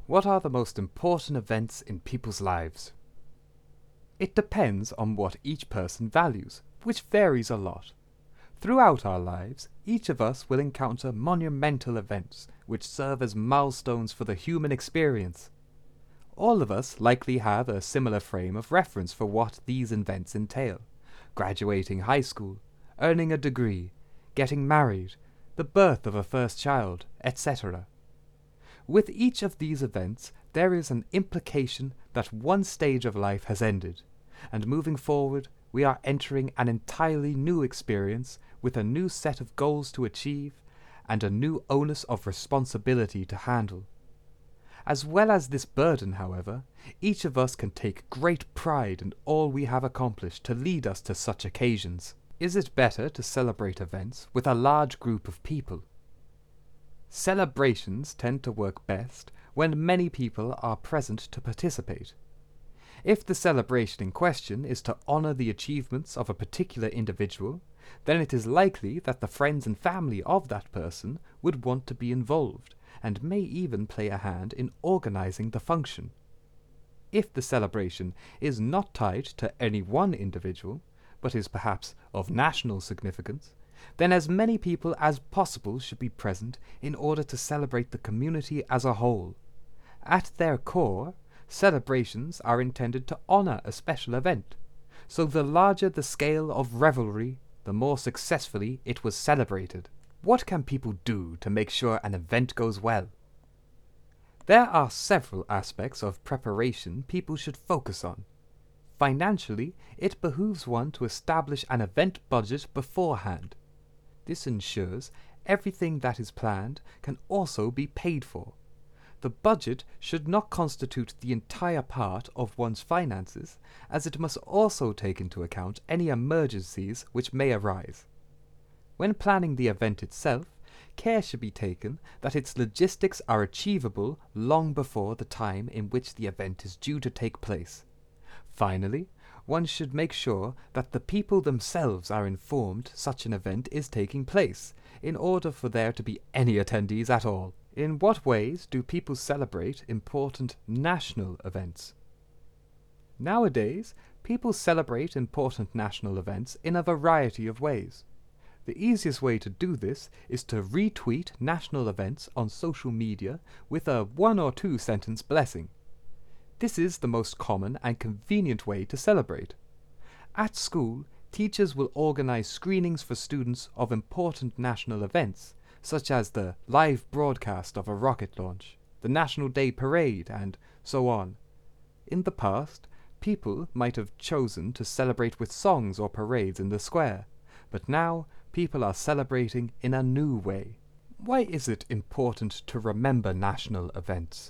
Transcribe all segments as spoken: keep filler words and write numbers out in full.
What are the most important events in people's lives? It depends on what each person values, which varies a lot. Throughout our lives, each of us will encounter monumental events which serve as milestones for the human experience. All of us likely have a similar frame of reference for what these events entail: graduating high school, earning a degree, getting married, the birth of a first child, et cetera. With each of these events, there is an implication that one stage of life has ended, and moving forward, we are entering an entirely new experience with a new set of goals to achieve and a new onus of responsibility to handle. As well as this burden, however, each of us can take great pride in all we have accomplished to lead us to such occasions. Is it better to celebrate events with a large group of people? Celebrations tend to work best when many people are present to participate. If the celebration in question is to honor the achievements of a particular individual, then it is likely that the friends and family of that person would want to be involved, and may even play a hand in organizing the function. If the celebration is not tied to any one individual, but is perhaps of national significance, then as many people as possible should be present in order to celebrate the community as a whole. At their core, celebrations are intended to honor a special event, so the larger the scale of revelry, the more successfully it was celebrated. What can people do to make sure an event goes well? There are several aspects of preparation people should focus on. Financially, it behooves one to establish an event budget beforehand. This ensures everything that is planned can also be paid for. The budget should not constitute the entire part of one's finances, as it must also take into account any emergencies which may arise. When planning the event itself, care should be taken that its logistics are achievable long before the time in which the event is due to take place. Finally, one should make sure that the people themselves are informed such an event is taking place, in order for there to be any attendees at all. In what ways do people celebrate important national events? Nowadays, people celebrate important national events in a variety of ways. The easiest way to do this is to retweet national events on social media with a one or two sentence blessing. This is the most common and convenient way to celebrate. At school, teachers will organize screenings for students of important national events, such as the live broadcast of a rocket launch, the National Day Parade, and so on. In the past, people might have chosen to celebrate with songs or parades in the square, but now people are celebrating in a new way. Why is it important to remember national events?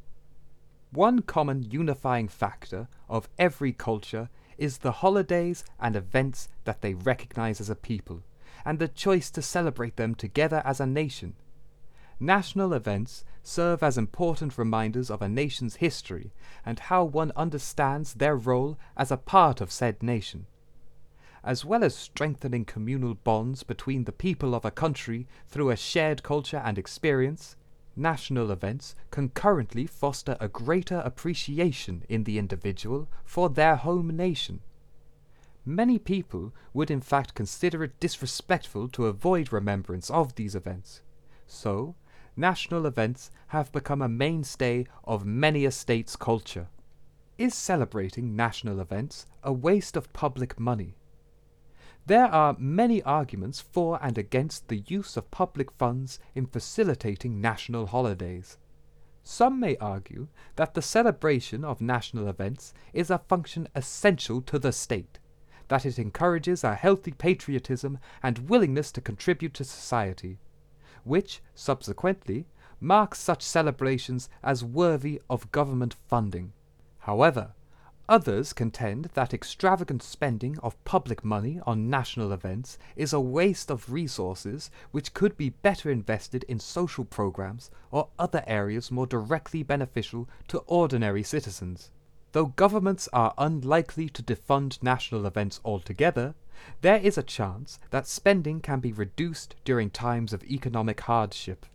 One common unifying factor of every culture is the holidays and events that they recognize as a people, and the choice to celebrate them together as a nation. National events serve as important reminders of a nation's history and how one understands their role as a part of said nation. As well as strengthening communal bonds between the people of a country through a shared culture and experience, national events concurrently foster a greater appreciation in the individual for their home nation. Many people would in fact consider it disrespectful to avoid remembrance of these events. So, national events have become a mainstay of many a state's culture. Is celebrating national events a waste of public money? There are many arguments for and against the use of public funds in facilitating national holidays. Some may argue that the celebration of national events is a function essential to the state, that it encourages a healthy patriotism and willingness to contribute to society, which, subsequently, marks such celebrations as worthy of government funding. However, others contend that extravagant spending of public money on national events is a waste of resources which could be better invested in social programs or other areas more directly beneficial to ordinary citizens. Though governments are unlikely to defund national events altogether, there is a chance that spending can be reduced during times of economic hardship.